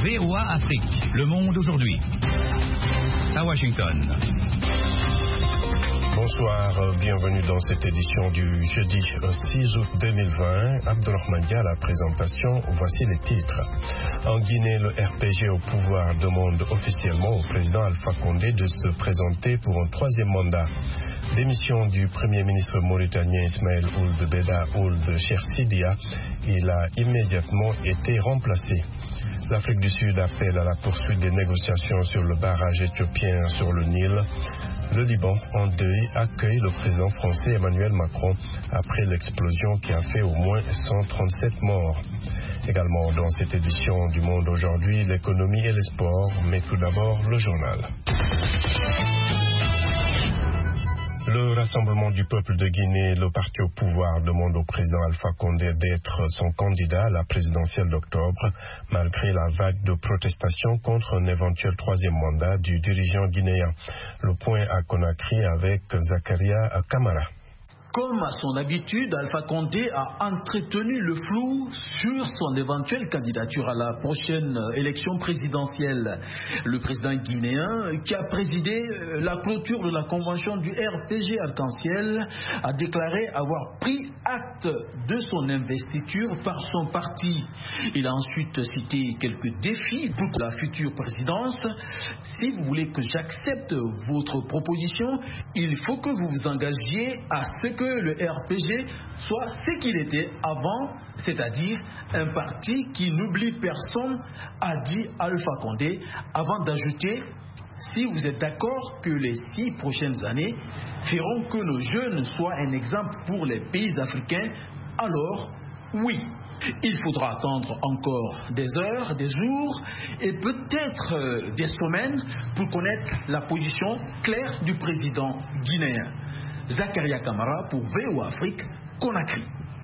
VOA Afrique, le monde aujourd'hui. À Washington. Bonsoir, bienvenue dans cette édition du jeudi 6 août 2020. Abdelrahman Dia à la présentation, voici les titres. En Guinée, le RPG au pouvoir demande officiellement au président Alpha Condé de se présenter pour un troisième mandat. Démission du Premier ministre mauritanien Ismaël Ould Beda Ould Cheikh Sidia, il a immédiatement été remplacé. L'Afrique du Sud appelle à la poursuite des négociations sur le barrage éthiopien sur le Nil. Le Liban, en deuil, accueille le président français Emmanuel Macron après l'explosion qui a fait au moins 137 morts. Également dans cette édition du Monde aujourd'hui, l'économie et les sports, mais tout d'abord le journal. Le Rassemblement du peuple de Guinée, le parti au pouvoir, demande au président Alpha Condé d'être son candidat à la présidentielle d'octobre, malgré la vague de protestations contre un éventuel troisième mandat du dirigeant guinéen. Le point à Conakry avec Zakaria Kamara. Comme à son habitude, Alpha Condé a entretenu le flou sur son éventuelle candidature à la prochaine élection présidentielle. Le président guinéen, qui a présidé la clôture de la convention du RPG Arc-en-Ciel, a déclaré avoir pris acte de son investiture par son parti. Il a ensuite cité quelques défis pour la future présidence. Si vous voulez que j'accepte votre proposition, il faut que vous vous engagiez à ce que le RPG soit ce qu'il était avant, c'est-à-dire un parti qui n'oublie personne, a dit Alpha Condé, avant d'ajouter: si vous êtes d'accord que les 6 prochaines années feront que nos jeunes soient un exemple pour les pays africains, alors oui. Il faudra attendre encore des heures, des jours et peut-être des semaines pour connaître la position claire du président guinéen. Zakaria Kamara pour VOA Afrique, Conakry.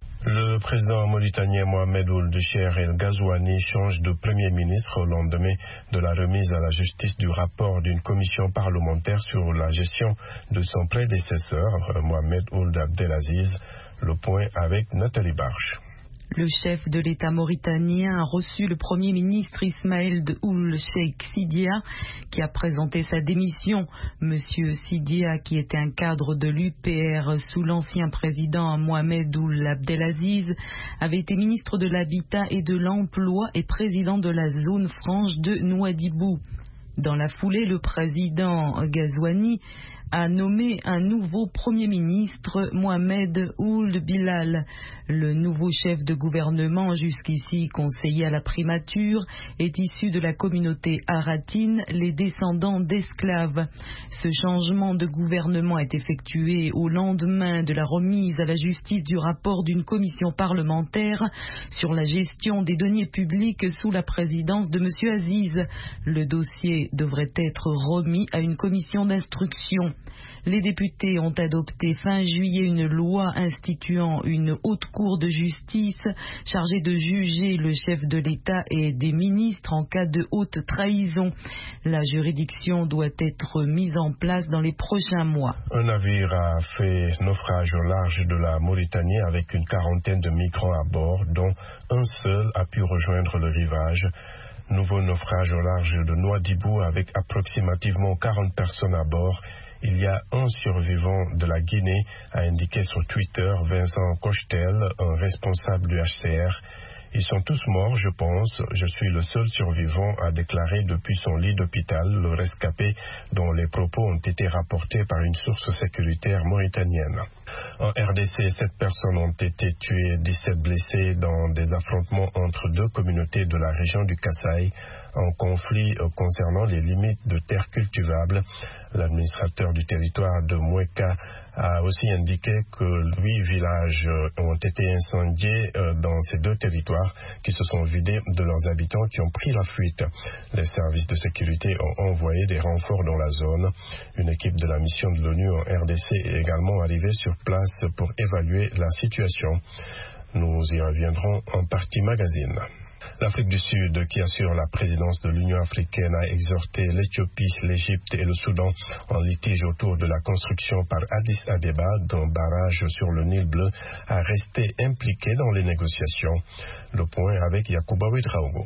Le président mauritanien Mohamed Ould Cheikh El Ghazouani change de Premier ministre au lendemain de la remise à la justice du rapport d'une commission parlementaire sur la gestion de son prédécesseur, Mohamed Ould Abdelaziz. Le point avec Nathalie Barche. Le chef de l'État mauritanien a reçu le Premier ministre Ismaël Ould Cheikh Sidia qui a présenté sa démission. Monsieur Sidia, qui était un cadre de l'UPR sous l'ancien président Mohamed Ould Abdelaziz, avait été ministre de l'Habitat et de l'Emploi et président de la zone franche de Nouadhibou. Dans la foulée, le président Ghazouani a nommé un nouveau Premier ministre, Mohamed Ould Bilal. Le nouveau chef de gouvernement, jusqu'ici conseiller à la primature, est issu de la communauté haratine, les descendants d'esclaves. Ce changement de gouvernement est effectué au lendemain de la remise à la justice du rapport d'une commission parlementaire sur la gestion des deniers publics sous la présidence de M. Aziz. Le dossier devrait être remis à une commission d'instruction. Les députés ont adopté fin juillet une loi instituant une haute cour de justice chargée de juger le chef de l'État et des ministres en cas de haute trahison. La juridiction doit être mise en place dans les prochains mois. Un navire a fait naufrage au large de la Mauritanie avec une quarantaine de migrants à bord, dont un seul a pu rejoindre le rivage. Nouveau naufrage au large de Nouadhibou avec approximativement 40 personnes à bord. Il y a un survivant de la Guinée, a indiqué sur Twitter Vincent Cochetel, un responsable du HCR. Ils sont tous morts, je pense. Je suis le seul survivant, a déclaré depuis son lit d'hôpital le rescapé dont les propos ont été rapportés par une source sécuritaire mauritanienne. En RDC, 7 personnes ont été tuées, 17 blessées dans des affrontements entre 2 communautés de la région du Kasaï, en conflit concernant les limites de terres cultivables. L'administrateur du territoire de Moueka a aussi indiqué que 8 villages ont été incendiés dans ces 2 territoires qui se sont vidés de leurs habitants qui ont pris la fuite. Les services de sécurité ont envoyé des renforts dans la zone. Une équipe de la mission de l'ONU en RDC est également arrivée sur place pour évaluer la situation. Nous y reviendrons en partie magazine. L'Afrique du Sud, qui assure la présidence de l'Union africaine, a exhorté l'Éthiopie, l'Égypte et le Soudan en litige autour de la construction par Addis Abeba d'un barrage sur le Nil bleu à rester impliqués dans les négociations. Le point avec Yacouba Ouedraogo.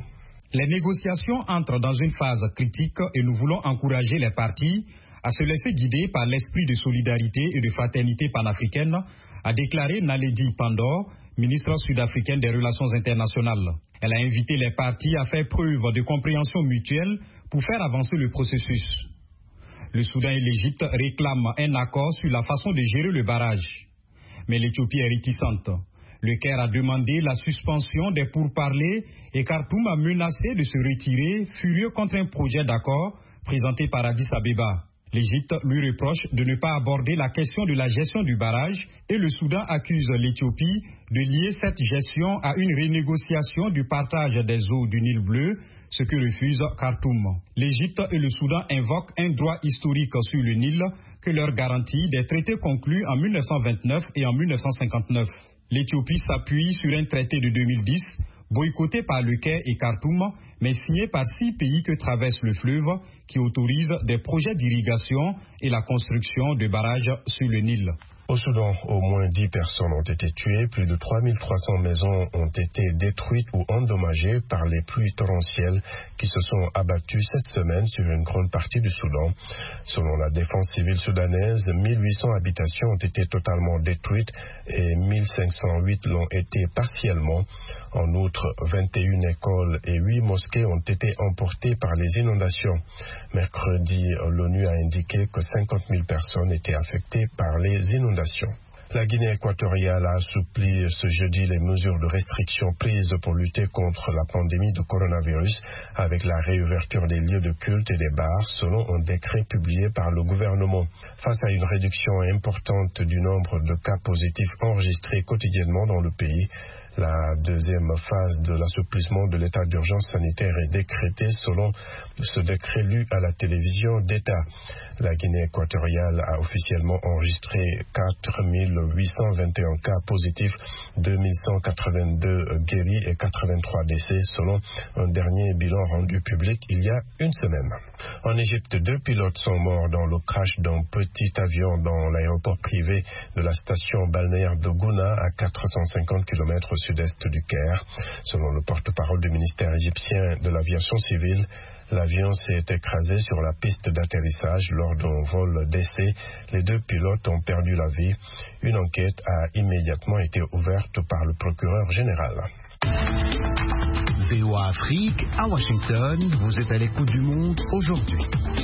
Les négociations entrent dans une phase critique et nous voulons encourager les parties à se laisser guider par l'esprit de solidarité et de fraternité panafricaine, a déclaré Naledi Pandor, ministre sud-africaine des Relations internationales. Elle a invité les parties à faire preuve de compréhension mutuelle pour faire avancer le processus. Le Soudan et l'Égypte réclament un accord sur la façon de gérer le barrage. Mais l'Éthiopie est réticente. Le Caire a demandé la suspension des pourparlers et Khartoum a menacé de se retirer, furieux contre un projet d'accord présenté par Addis Abeba. L'Égypte lui reproche de ne pas aborder la question de la gestion du barrage et le Soudan accuse l'Éthiopie de lier cette gestion à une renégociation du partage des eaux du Nil bleu, ce que refuse Khartoum. L'Égypte et le Soudan invoquent un droit historique sur le Nil que leur garantit des traités conclus en 1929 et en 1959. L'Éthiopie s'appuie sur un traité de 2010, boycotté par le Caire et Khartoum, mais signé par 6 pays que traverse le fleuve, qui autorise des projets d'irrigation et la construction de barrages sur le Nil. Au Soudan, au moins 10 personnes ont été tuées, plus de 3300 maisons ont été détruites ou endommagées par les pluies torrentielles qui se sont abattues cette semaine sur une grande partie du Soudan. Selon la défense civile soudanaise, 1800 habitations ont été totalement détruites et 1508 l'ont été partiellement. En outre, 21 écoles et 8 mosquées ont été emportées par les inondations. Mercredi, l'ONU a indiqué que 50 000 personnes étaient affectées par les inondations. La Guinée équatoriale a assoupli ce jeudi les mesures de restriction prises pour lutter contre la pandémie de coronavirus avec la réouverture des lieux de culte et des bars selon un décret publié par le gouvernement. Face à une réduction importante du nombre de cas positifs enregistrés quotidiennement dans le pays, la deuxième phase de l'assouplissement de l'état d'urgence sanitaire est décrétée selon ce décret lu à la télévision d'État. La Guinée équatoriale a officiellement enregistré 4 821 cas positifs, 2182 guéris et 83 décès selon un dernier bilan rendu public il y a une semaine. En Égypte, 2 pilotes sont morts dans le crash d'un petit avion dans l'aéroport privé de la station balnéaire de Gouna à 450 km au sud-est du Caire. Selon le porte-parole du ministère égyptien de l'aviation civile, l'avion s'est écrasé sur la piste d'atterrissage lors d'un vol d'essai. Les 2 pilotes ont perdu la vie. Une enquête a immédiatement été ouverte par le procureur général. VOA Afrique, à Washington, vous êtes à l'écoute du monde aujourd'hui.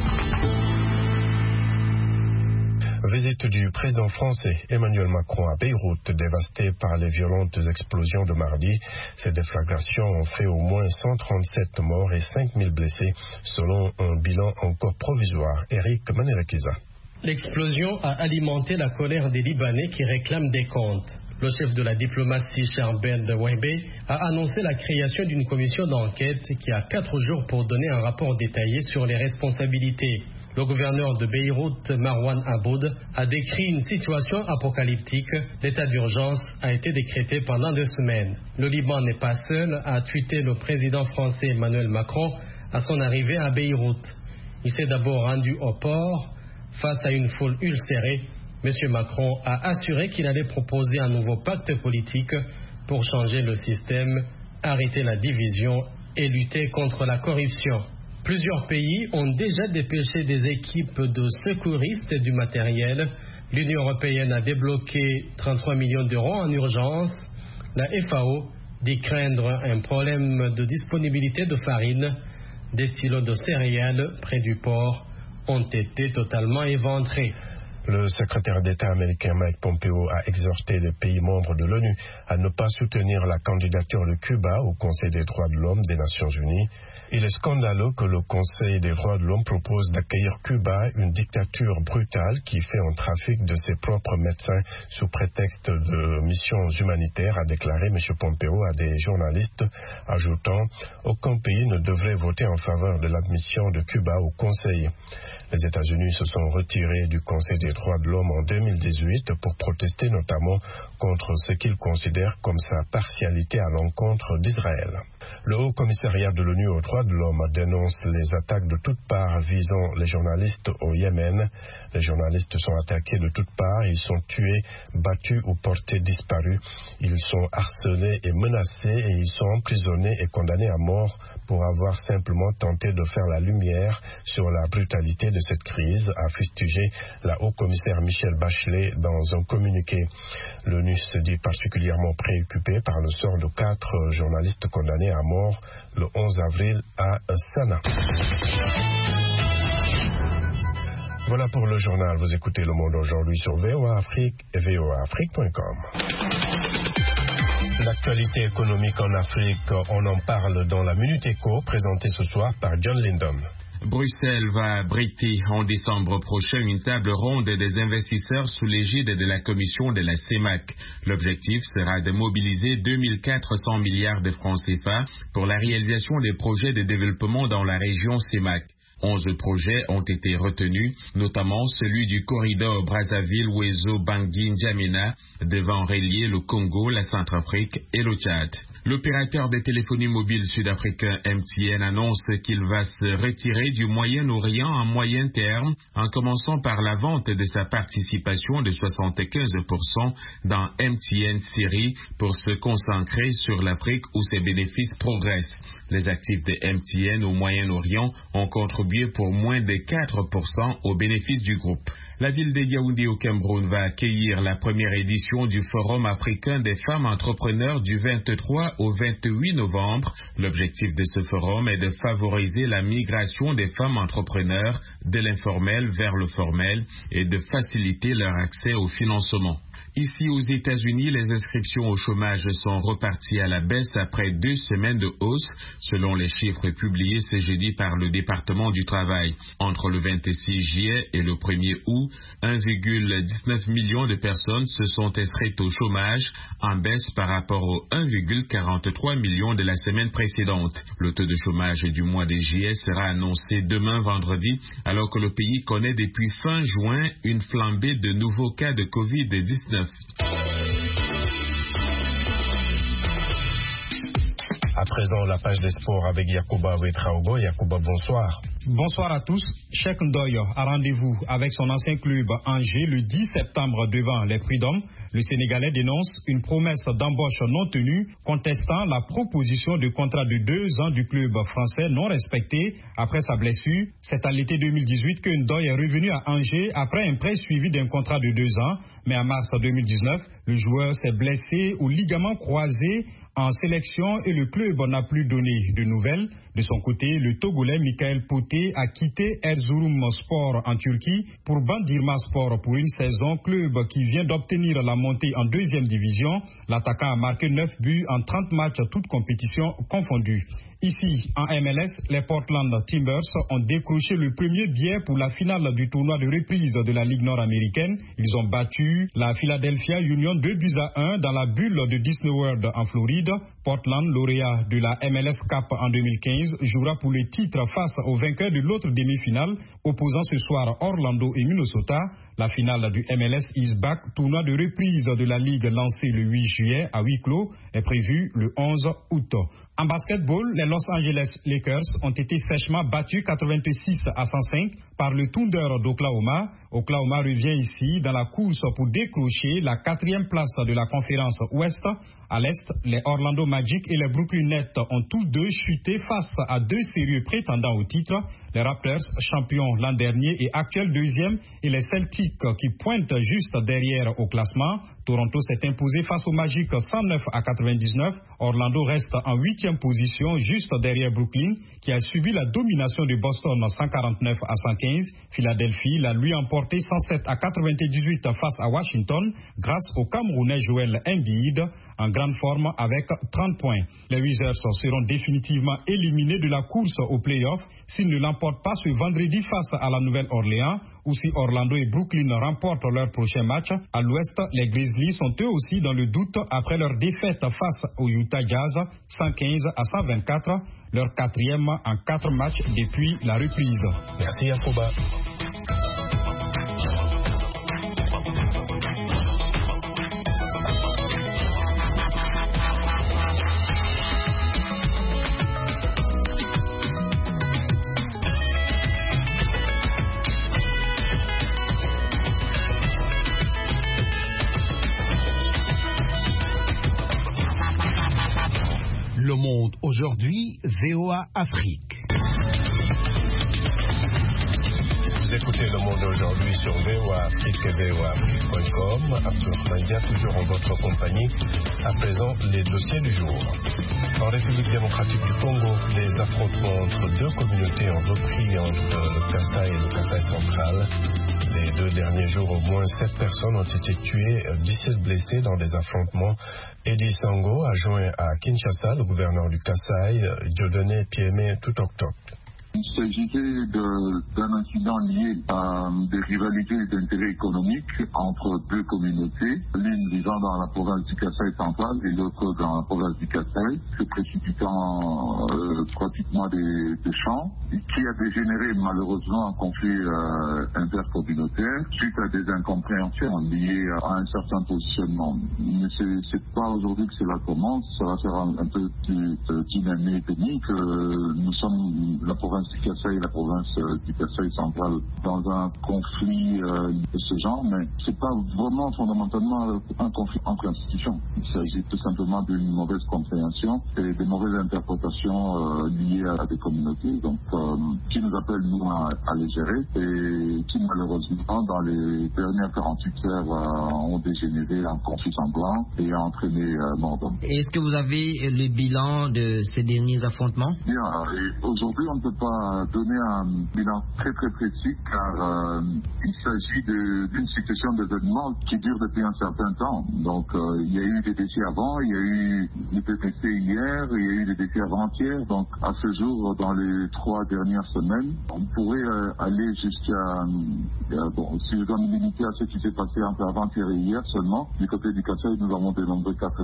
Visite du président français Emmanuel Macron à Beyrouth, dévastée par les violentes explosions de mardi. Ces déflagrations ont fait au moins 137 morts et 5000 blessés, selon un bilan encore provisoire. Eric Manerekiza. L'explosion a alimenté la colère des Libanais qui réclament des comptes. Le chef de la diplomatie, Charbel Wahbe, a annoncé la création d'une commission d'enquête qui a 4 jours pour donner un rapport détaillé sur les responsabilités. Le gouverneur de Beyrouth, Marwan Aboud, a décrit une situation apocalyptique. L'état d'urgence a été décrété pendant 2 semaines. Le Liban n'est pas seul, a tweeté le président français Emmanuel Macron à son arrivée à Beyrouth. Il s'est d'abord rendu au port. Face à une foule ulcérée, M. Macron a assuré qu'il allait proposer un nouveau pacte politique pour changer le système, arrêter la division et lutter contre la corruption. Plusieurs pays ont déjà dépêché des équipes de secouristes et du matériel. L'Union européenne a débloqué 33 millions d'euros en urgence. La FAO dit craindre un problème de disponibilité de farine. Des silos de céréales près du port ont été totalement éventrés. Le secrétaire d'État américain Mike Pompeo a exhorté les pays membres de l'ONU à ne pas soutenir la candidature de Cuba au Conseil des droits de l'homme des Nations Unies. Il est scandaleux que le Conseil des droits de l'homme propose d'accueillir Cuba, une dictature brutale qui fait un trafic de ses propres médecins sous prétexte de missions humanitaires, a déclaré M. Pompeo à des journalistes, ajoutant « Aucun pays ne devrait voter en faveur de l'admission de Cuba au Conseil ». Les États-Unis se sont retirés du Conseil des droits de l'homme en 2018 pour protester notamment contre ce qu'il considère comme sa partialité à l'encontre d'Israël. Le Haut Commissariat de l'ONU aux droits de l'homme dénonce les attaques de toutes parts visant les journalistes au Yémen. Les journalistes sont attaqués de toutes parts, ils sont tués, battus ou portés disparus. Ils sont harcelés et menacés et ils sont emprisonnés et condamnés à mort pour avoir simplement tenté de faire la lumière sur la brutalité de cette crise, a fustigé la haut-commissaire Michelle Bachelet dans un communiqué. L'ONU se dit particulièrement préoccupée par le sort de 4 journalistes condamnés à mort le 11 avril à Sanaa. Voilà pour le journal. Vous écoutez Le Monde aujourd'hui sur VOA Afrique et voaafrique.com. L'actualité économique en Afrique, on en parle dans la Minute Éco, présentée ce soir par John Lyndon. Bruxelles va abriter en décembre prochain une table ronde des investisseurs sous l'égide de la commission de la CEMAC. L'objectif sera de mobiliser 2400 milliards de francs CFA pour la réalisation des projets de développement dans la région CEMAC. 11 projets ont été retenus, notamment celui du corridor Brazzaville-Ouezo-Bangui-N'Djamena devant relier le Congo, la Centrafrique et le Tchad. L'opérateur de téléphonie mobile sud-africain MTN annonce qu'il va se retirer du Moyen-Orient à moyen terme en commençant par la vente de sa participation de 75% dans MTN Syrie pour se concentrer sur l'Afrique où ses bénéfices progressent. Les actifs de MTN au Moyen-Orient ont contribué pour moins de 4% aux bénéfices du groupe. La ville de Yaoundé au Cameroun va accueillir la première édition du Forum africain des femmes entrepreneurs du 23 au 28 novembre. L'objectif de ce forum est de favoriser la migration des femmes entrepreneurs de l'informel vers le formel et de faciliter leur accès au financement. Ici aux États-Unis, les inscriptions au chômage sont reparties à la baisse après 2 semaines de hausse, selon les chiffres publiés ce jeudi par le département du travail. Entre le 26 juillet et le 1er août, 1,19 million de personnes se sont inscrites au chômage, en baisse par rapport aux 1,43 million de la semaine précédente. Le taux de chômage du mois de juillet sera annoncé demain vendredi, alors que le pays connaît depuis fin juin une flambée de nouveaux cas de Covid-19. À présent, la page des sports avec Yacouba Ouetraogo. Yacouba, bonsoir. Bonsoir à tous. Cheikh Ndoye a rendez-vous avec son ancien club Angers le 10 septembre devant les Prud'hommes. Le Sénégalais dénonce une promesse d'embauche non tenue, contestant la proposition de contrat de 2 ans du club français non respecté après sa blessure. C'est à l'été 2018 que Ndoye est revenu à Angers après un prêt suivi d'un contrat de 2 ans. Mais en mars 2019, le joueur s'est blessé au ligament croisé en sélection et le club n'a plus donné de nouvelles. De son côté, le Togolais Michael Poté a quitté Erzurum Sport en Turquie pour Bandirma Sport pour une saison, club qui vient d'obtenir la montée en 2e division. L'attaquant a marqué 9 buts en 30 matchs, toutes compétitions confondues. Ici, en MLS, les Portland Timbers ont décroché le premier billet pour la finale du tournoi de reprise de la Ligue nord-américaine. Ils ont battu la Philadelphia Union 2-1 dans la bulle de Disney World en Floride. Portland, lauréat de la MLS Cup en 2015, jouera pour le titre face au vainqueur de l'autre demi-finale, opposant ce soir Orlando et Minnesota. La finale du MLS is back, tournoi de reprise de la Ligue lancé le 8 juillet à huis clos, est prévu le 11 août. En basketball, les Los Angeles Lakers ont été sèchement battus 86-105 par le Thunder d'Oklahoma. Oklahoma revient ici dans la course pour décrocher la 4e place de la conférence Ouest. À l'Est, les Orlando Magic et les Brooklyn Nets ont tous deux chuté face à 2 sérieux prétendants au titre. Les Raptors, champions l'an dernier et actuels 2e, et les Celtics qui pointent juste derrière au classement. Toronto s'est imposé face au Magic 109-99. Orlando reste en 8e position, juste derrière Brooklyn, qui a subi la domination de Boston 149-115. Philadelphie l'a lui emporté 107-98 face à Washington, grâce au Camerounais Joel Embiid, en grande forme avec 30 points. Les Wizards seront définitivement éliminés de la course aux playoffs s'ils ne l'emportent pas ce vendredi face à la Nouvelle-Orléans, ou si Orlando et Brooklyn remportent leur prochain match. À l'Ouest, les Grizzlies sont eux aussi dans le doute après leur défaite face au Utah Jazz 115-124, leur 4e en 4 matchs depuis la reprise. Merci Yacouba. Monde aujourd'hui, VOA Afrique. Vous écoutez Le Monde aujourd'hui sur VOA Afrique et voaafrique.com. Abdul Mandia, toujours en votre compagnie. À présent, les dossiers du jour. En République démocratique du Congo, les affrontements entre deux communautés ont repris entre le Kasaï et le Kasaï central. Les 2 derniers jours, au moins 7 personnes ont été tuées, 17 blessés dans des affrontements. Edi Sango a joint à Kinshasa le gouverneur du Kasaï, Dieudonné Piémé Tutoktok. Il s'agissait d'un incident lié à des rivalités d'intérêt économique entre deux communautés, l'une vivant dans la province du Kasaï central et l'autre dans la province du Kasaï, se précipitant pratiquement des champs, qui a dégénéré malheureusement en conflit intercommunautaire suite à des incompréhensions liées à un certain positionnement. Mais c'est pas aujourd'hui que cela commence, ça va faire un peu plus dynamique. Nous sommes la province du Kasaï et la province du Kasaï central dans un conflit de ce genre, mais c'est pas vraiment fondamentalement un conflit entre institutions. Il s'agit tout simplement d'une mauvaise compréhension et de mauvaises interprétations liées à des communautés, donc qui nous appellent nous à les gérer et qui malheureusement dans les dernières 48 heures ont dégénéré en conflit sanglant et a entraîné mort d'hommes. Est-ce que vous avez le bilan de ces derniers affrontements? Bien, aujourd'hui on ne peut pas donner un bilan très très précis car il s'agit d'une succession d'événements qui dure depuis un certain temps. Donc il y a eu des décès avant, il y a eu des décès hier, il y a eu des décès avant-hier. Donc à ce jour, dans les 3 dernières semaines, on pourrait aller jusqu'à si je dois me limiter à ce qui s'est passé entre avant-hier et hier seulement, du côté du Kasaï, nous avons dénombré 4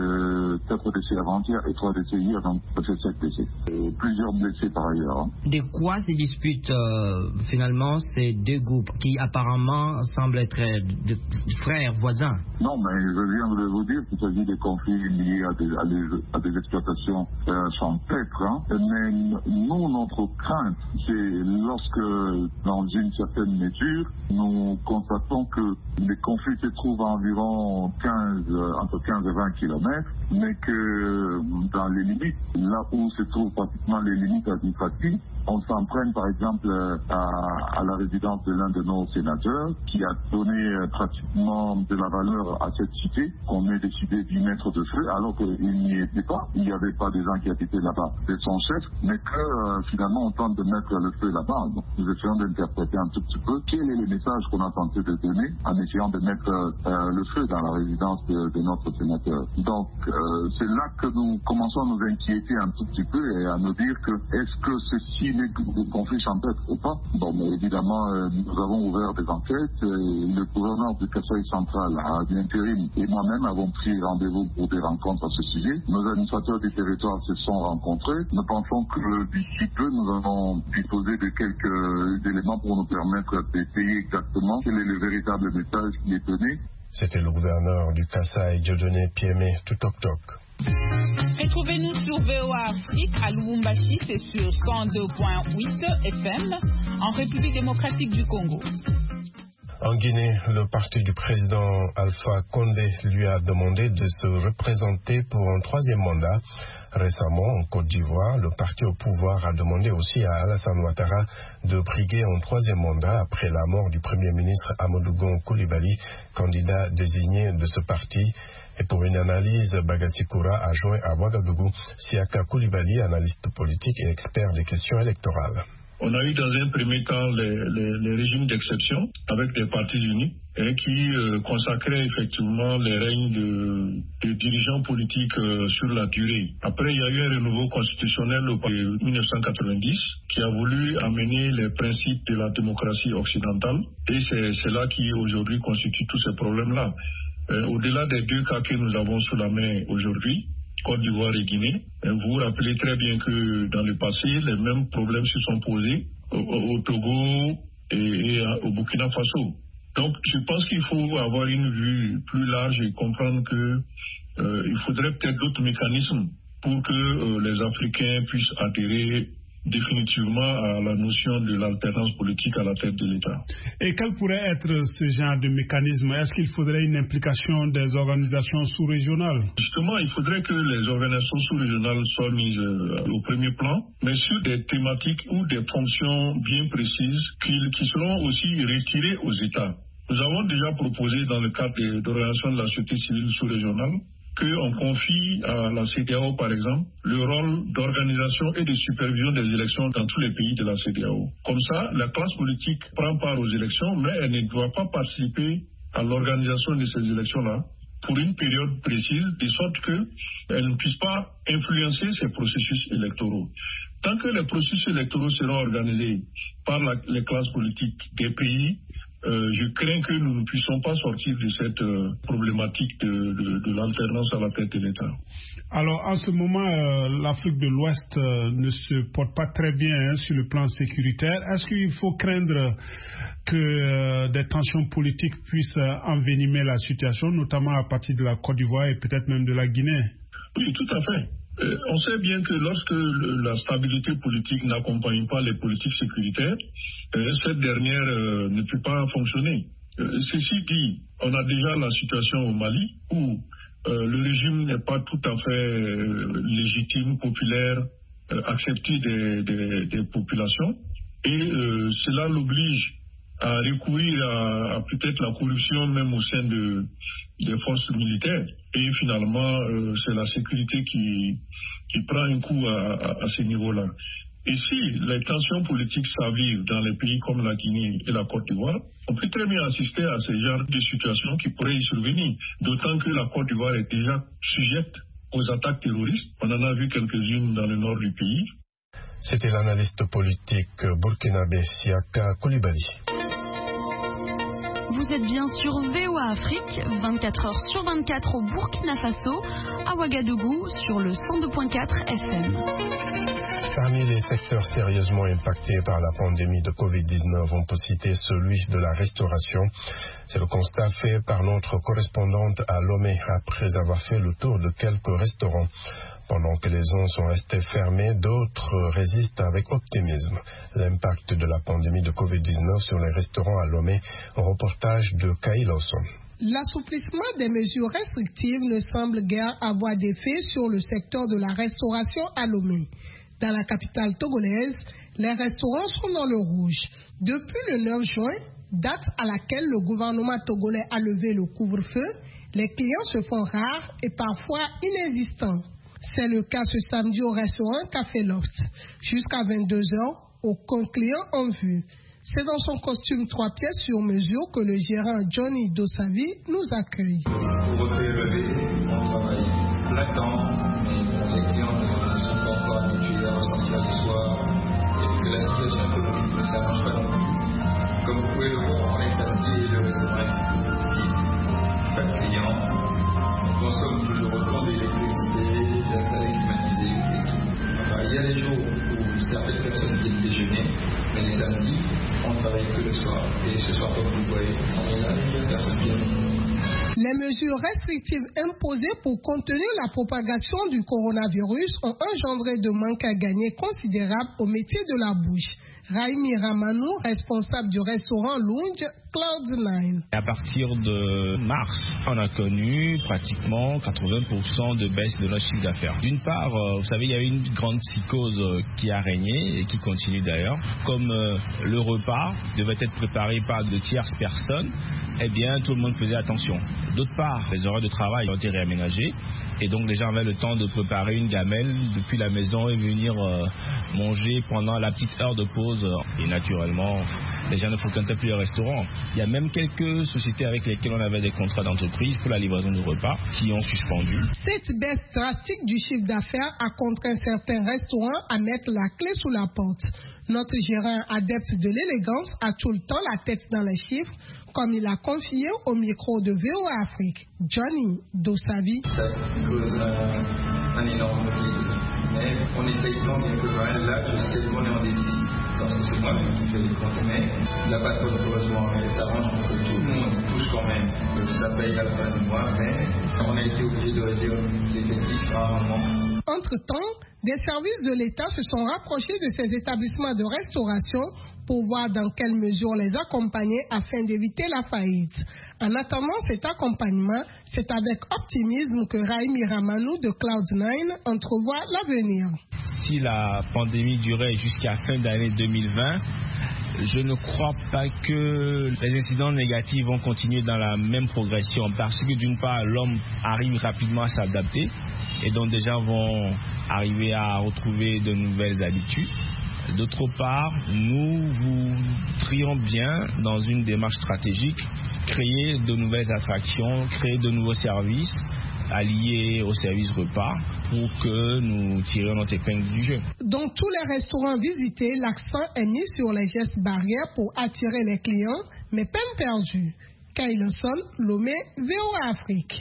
décès avant-hier et 3 décès hier, donc ça fait 7 décès. Et plusieurs blessés par ailleurs. De quoi se disputent finalement ces deux groupes qui apparemment semblent être de frères voisins? Non, mais je viens de vous dire qu'il s'agit des conflits liés à des exploitations champêtres. Mais nous, notre crainte, c'est lorsque, dans une certaine mesure, nous constatons que les conflits se trouvent à environ entre 15 et 20 km, mais que dans les limites, là où se trouvent pratiquement les limites administratives, on s'entraîne par exemple à la résidence de l'un de nos sénateurs qui a donné pratiquement de la valeur à cette cité qu'on ait décidé d'y mettre de feu alors qu'il n'y était pas. Il n'y avait pas des gens qui habitaient là-bas de son chef, mais que finalement on tente de mettre le feu là-bas. Donc nous essayons d'interpréter un tout petit peu quel est le message qu'on a tenté de donner en essayant de mettre le feu dans la résidence de notre sénateur. Donc c'est là que nous commençons à nous inquiéter un tout petit peu et à nous dire que est-ce que ceci des conflits champêtres ou pas. Bon, mais évidemment, nous avons ouvert des enquêtes. Le gouverneur du Kasaï central, à l'intérim, et moi-même avons pris rendez-vous pour des rencontres à ce sujet. Nos administrateurs du territoire se sont rencontrés. Nous pensons que d'ici peu, nous allons disposer de quelques éléments pour nous permettre d'essayer exactement quel est le véritable message qui est donné. C'était le gouverneur du Kasaï, Dieudonné Piémé Tutoktok. Retrouvez-nous sur VOA Afrique à Lubumbashi, c'est sur 102.8 FM en République démocratique du Congo. En Guinée, le parti du président Alpha Condé lui a demandé de se représenter pour un 3e mandat. Récemment, en Côte d'Ivoire, le parti au pouvoir a demandé aussi à Alassane Ouattara de briguer un 3e mandat après la mort du Premier ministre Amadou Gon Coulibaly, candidat désigné de ce parti. Et pour une analyse, Bagassi Koura a joint à Ouagadougou Siaka Coulibaly, analyste politique et expert des questions électorales. On a eu dans un premier temps les régimes d'exception avec des partis unis et qui consacraient effectivement les règnes de dirigeants politiques sur la durée. Après, il y a eu un renouveau constitutionnel en 1990 qui a voulu amener les principes de la démocratie occidentale et c'est cela qui aujourd'hui constitue tous ces problèmes-là. Au-delà des 2 cas que nous avons sous la main aujourd'hui, Côte d'Ivoire et Guinée, vous vous rappelez très bien que dans le passé, les mêmes problèmes se sont posés au Togo et au Burkina Faso. Donc, je pense qu'il faut avoir une vue plus large et comprendre que il faudrait peut-être d'autres mécanismes pour que les Africains puissent adhérer définitivement à la notion de l'alternance politique à la tête de l'État. Et quel pourrait être ce genre de mécanisme? Est-ce qu'il faudrait une implication des organisations sous-régionales? Justement, il faudrait que les organisations sous-régionales soient mises au premier plan, mais sur des thématiques ou des fonctions bien précises qui seront aussi retirées aux États. Nous avons déjà proposé dans le cadre d'organisations de la société civile sous-régionale qu'on confie à la CEDEAO, par exemple, le rôle d'organisation et de supervision des élections dans tous les pays de la CEDEAO. Comme ça, la classe politique prend part aux élections, mais elle ne doit pas participer à l'organisation de ces élections-là pour une période précise, de sorte qu'elle ne puisse pas influencer ces processus électoraux. Tant que les processus électoraux seront organisés par les classes politiques des pays, je crains que nous ne puissions pas sortir de cette problématique de l'alternance à la tête de l'État. Alors, en ce moment, l'Afrique de l'Ouest ne se porte pas très bien sur le plan sécuritaire. Est-ce qu'il faut craindre que des tensions politiques puissent envenimer la situation, notamment à partir de la Côte d'Ivoire et peut-être même de la Guinée? Oui, tout à fait. On sait bien que lorsque la stabilité politique n'accompagne pas les politiques sécuritaires, cette dernière ne peut pas fonctionner. Ceci dit, on a déjà la situation au Mali où le régime n'est pas tout à fait légitime, populaire, accepté des populations, et cela l'oblige à recourir à peut-être la corruption même au sein des forces militaires. Et finalement, c'est la sécurité qui prend un coup à ce niveau-là. Et si les tensions politiques s'avivent dans les pays comme la Guinée et la Côte d'Ivoire, on peut très bien assister à ce genre de situations qui pourraient y survenir. D'autant que la Côte d'Ivoire est déjà sujette aux attaques terroristes. On en a vu quelques-unes dans le nord du pays. C'était l'analyste politique burkinabé Siaka Koulibaly. Vous êtes bien sur VOA Afrique, 24 heures sur 24 au Burkina Faso, à Ouagadougou, sur le 102.4 FM. Parmi les secteurs sérieusement impactés par la pandémie de Covid-19, on peut citer celui de la restauration. C'est le constat fait par notre correspondante à Lomé après avoir fait le tour de quelques restaurants. Pendant que les uns sont restés fermés, d'autres résistent avec optimisme. L'impact de la pandémie de Covid-19 sur les restaurants à Lomé, un reportage de Kay Lawson. L'assouplissement des mesures restrictives ne semble guère avoir d'effet sur le secteur de la restauration à Lomé. Dans la capitale togolaise, les restaurants sont dans le rouge. Depuis le 9 juin, date à laquelle le gouvernement togolais a levé le couvre-feu, les clients se font rares et parfois inexistants. C'est le cas ce samedi au restaurant Café Loft. Jusqu'à 22h, aucun client en vue. C'est dans son costume 3 pièces sur mesure que le gérant Johnny Dosavi nous accueille. Pour retrouver le bébé, on travaille plein temps, mais les clients ne sont pas encore habitués à ressortir du soir. Et que la situation économique ne s'arrange pas non plus. Comme vous pouvez le voir, les samedis et le restaurant est vide. Pas de clients. On consomme toujours autant d'électricité, la salle est climatisée et tout. Enfin, il y a des jours où certaines personnes viennent déjeuner, mais les samedis, on ne travaille que le soir. Et ce soir, comme vous le voyez, personne vient. Les mesures restrictives imposées pour contenir la propagation du coronavirus ont engendré de manques à gagner considérables au métier de la bouche. Raimi Ramanou, responsable du restaurant Lounge Cloud9. À partir de mars, on a connu pratiquement 80% de baisse de notre chiffre d'affaires. D'une part, vous savez, il y a eu une grande psychose qui a régné et qui continue d'ailleurs. Comme le repas devait être préparé par de tierces personnes, eh bien, tout le monde faisait attention. D'autre part, les horaires de travail ont été réaménagés et donc les gens avaient le temps de préparer une gamelle depuis la maison et venir manger pendant la petite heure de pause. Et naturellement, les gens ne fréquentaient plus les restaurants. Il y a même quelques sociétés avec lesquelles on avait des contrats d'entreprise pour la livraison de repas qui ont suspendu. Cette baisse drastique du chiffre d'affaires a contraint certains restaurants à mettre la clé sous la porte. Notre gérant adepte de l'élégance a tout le temps la tête dans les chiffres, comme il a confié au micro de VOA Afrique. Johnny Dosavi. Ça cause un énorme vide. Mais on essaye tant bien que mal. Là, je sais qu'on est en déficit. Parce que c'est moi-même qui fais les comptes. Mais la patronne, heureusement, elle s'arrange pour que tout le monde touche quand même. Ça paye la fin du mois. Mais on a été obligé de réduire l'effectif à un moment. Entre-temps, Des services de l'État se sont rapprochés de ces établissements de restauration pour voir dans quelle mesure les accompagner afin d'éviter la faillite. En attendant cet accompagnement, c'est avec optimisme que Raimi Ramanou de Cloud9 entrevoit l'avenir. Si la pandémie durait jusqu'à fin d'année 2020, je ne crois pas que les incidents négatifs vont continuer dans la même progression parce que d'une part, l'homme arrive rapidement à s'adapter et donc des gens vont arriver à retrouver de nouvelles habitudes. D'autre part, nous voudrions bien, dans une démarche stratégique, créer de nouvelles attractions, créer de nouveaux services alliés au service repas pour que nous tirions notre épingle du jeu. Dans tous les restaurants visités, l'accent est mis sur les gestes barrières pour attirer les clients, mais peine perdue. Kyle Sol, Lomé, VOA Afrique.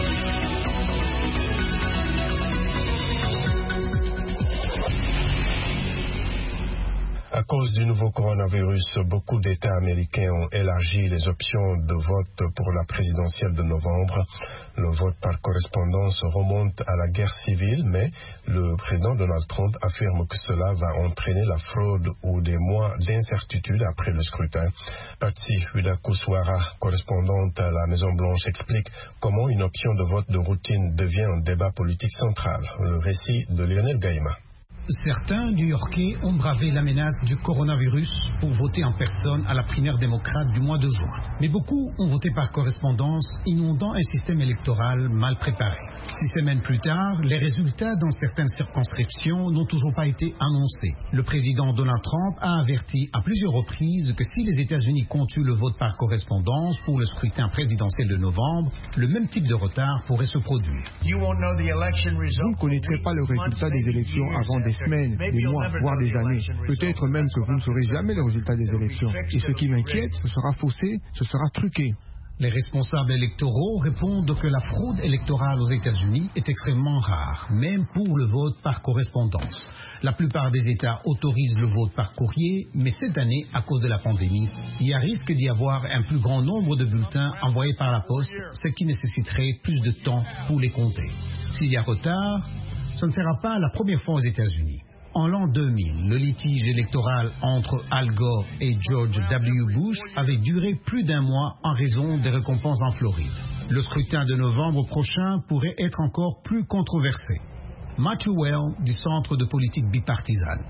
À cause du nouveau coronavirus, beaucoup d'États américains ont élargi les options de vote pour la présidentielle de novembre. Le vote par correspondance remonte à la guerre civile, mais le président Donald Trump affirme que cela va entraîner la fraude ou des mois d'incertitude après le scrutin. Patsy Hudakuswara, correspondante à la Maison-Blanche, explique comment une option de vote de routine devient un débat politique central. Le récit de Lionel Gaïma. Certains New-Yorkais ont bravé la menace du coronavirus pour voter en personne à la primaire démocrate du mois de juin. Mais beaucoup ont voté par correspondance, inondant un système électoral mal préparé. 6 semaines plus tard, les résultats dans certaines circonscriptions n'ont toujours pas été annoncés. Le président Donald Trump a averti à plusieurs reprises que si les États-Unis continuent le vote par correspondance pour le scrutin présidentiel de novembre, le même type de retard pourrait se produire. Vous ne connaîtrez pas le résultat des élections avant des semaines, des mois, voire des années. Peut-être même que vous ne saurez jamais le résultat des élections. Et ce qui m'inquiète, ce sera faussé, ce sera truqué. Les responsables électoraux répondent que la fraude électorale aux États-Unis est extrêmement rare, même pour le vote par correspondance. La plupart des États autorisent le vote par courrier, mais cette année, à cause de la pandémie, il y a risque d'y avoir un plus grand nombre de bulletins envoyés par la poste, ce qui nécessiterait plus de temps pour les compter. S'il y a retard, ce ne sera pas la première fois aux États-Unis. En l'an 2000, le litige électoral entre Al Gore et George W. Bush avait duré plus d'un mois en raison des récompenses en Floride. Le scrutin de novembre prochain pourrait être encore plus controversé. Matthew Well du Centre de politique bipartisane.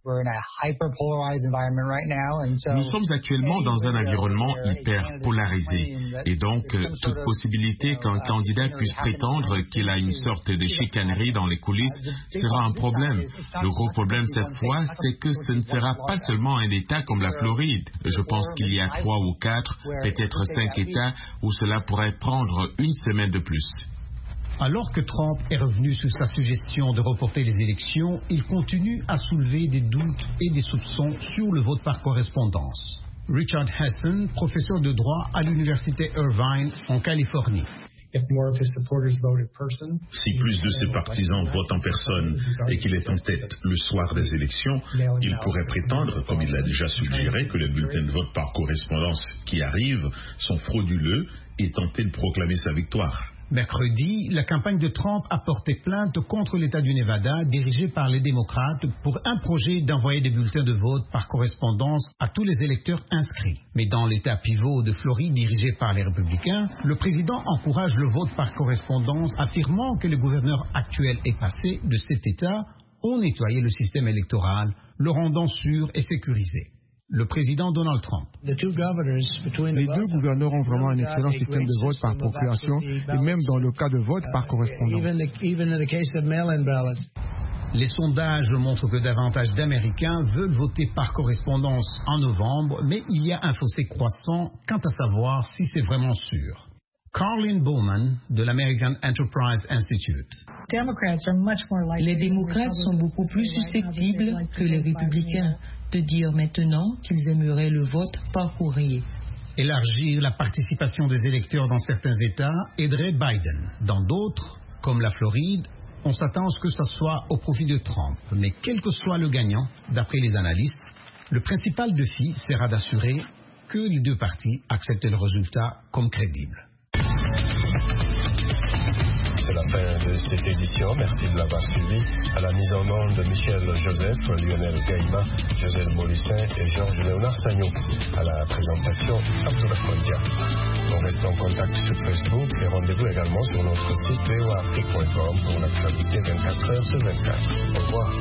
Nous sommes actuellement dans un environnement hyper polarisé et donc toute possibilité qu'un candidat puisse prétendre qu'il a une sorte de chicanerie dans les coulisses sera un problème. Le gros problème cette fois, c'est que ce ne sera pas seulement un État comme la Floride. Je pense qu'il y a 3 ou 4, peut-être 5 États où cela pourrait prendre une semaine de plus. Alors que Trump est revenu sur sa suggestion de reporter les élections, il continue à soulever des doutes et des soupçons sur le vote par correspondance. Richard Hessen, professeur de droit à l'université Irvine en Californie. Si plus de ses partisans votent en personne et qu'il est en tête le soir des élections, il pourrait prétendre, comme il l'a déjà suggéré, que les bulletins de vote par correspondance qui arrivent sont frauduleux et tenter de proclamer sa victoire. Mercredi, la campagne de Trump a porté plainte contre l'État du Nevada, dirigé par les démocrates, pour un projet d'envoyer des bulletins de vote par correspondance à tous les électeurs inscrits. Mais dans l'État pivot de Floride, dirigé par les républicains, le président encourage le vote par correspondance, affirmant que les gouverneurs actuels et passés de cet État ont nettoyé le système électoral, le rendant sûr et sécurisé. Le président Donald Trump. Les 2 gouverneurs ont vraiment un excellent système de vote par procuration et même dans le cas de vote par correspondance. Les sondages montrent que davantage d'Américains veulent voter par correspondance en novembre, mais il y a un fossé croissant quant à savoir si c'est vraiment sûr. Carlin Bowman de l'American Enterprise Institute. Les démocrates sont beaucoup plus susceptibles que les républicains de dire maintenant qu'ils aimeraient le vote par courrier. Élargir la participation des électeurs dans certains États aiderait Biden. Dans d'autres, comme la Floride, on s'attend à ce que ce soit au profit de Trump. Mais quel que soit le gagnant, d'après les analystes, le principal défi sera d'assurer que les 2 partis acceptent le résultat comme crédible. C'est la fin de cette édition. Merci de l'avoir suivi. À la mise en onde de Michel Joseph, Lionel Gaïma, José Morissin et Georges Léonard Sagnon. À la présentation, Abdullah Kondia. On reste en contact sur Facebook et rendez-vous également sur notre site voaafrique.com pour l'actualité 24h sur 24. Au revoir.